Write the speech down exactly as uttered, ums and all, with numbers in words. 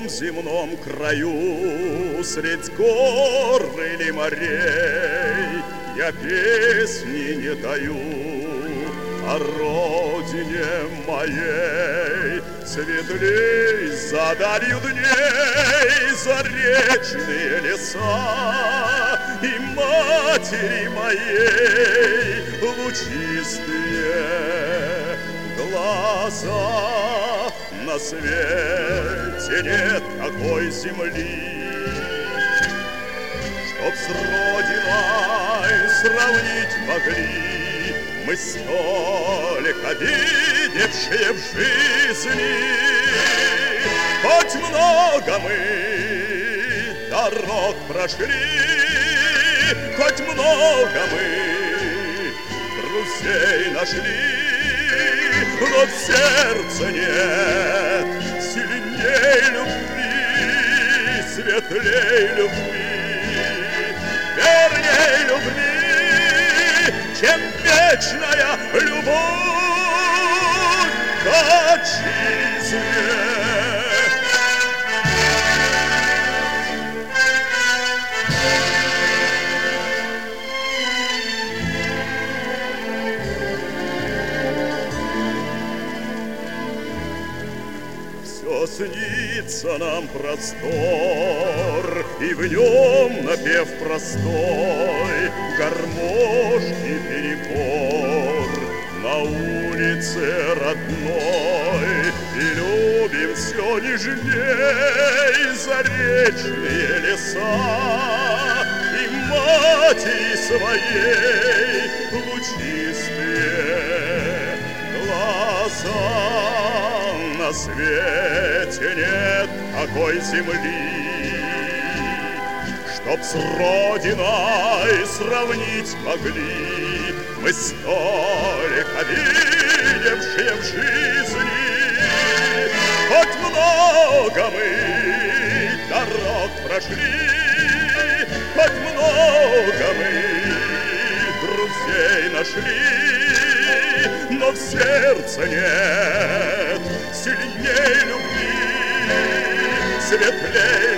том земном краю, средь гор или морей, я песни не таю о родине моей. Светлей за далью дней заречные леса, и матери моей лучистые глаза. На свете нет такой земли, чтоб с родиной сравнить могли мы, столько видевшие в жизни. Хоть много мы дорог прошли, хоть много мы друзей нашли, но в сердце нет сильней любви, светлей любви, верней любви, чем вечная любовь к отчизне. Все снится нам простор, и в нем напев простой, гармошки перебор на улице родной. И любим все нежней заречные леса, и матери своей лучистые глаза. На свете нет такой земли, чтоб с родиной сравнить могли мы, столько видевшие в жизни. Хоть много мы дорог прошли, хоть много мы друзей нашли, но в сердце нет сильней любви, светлей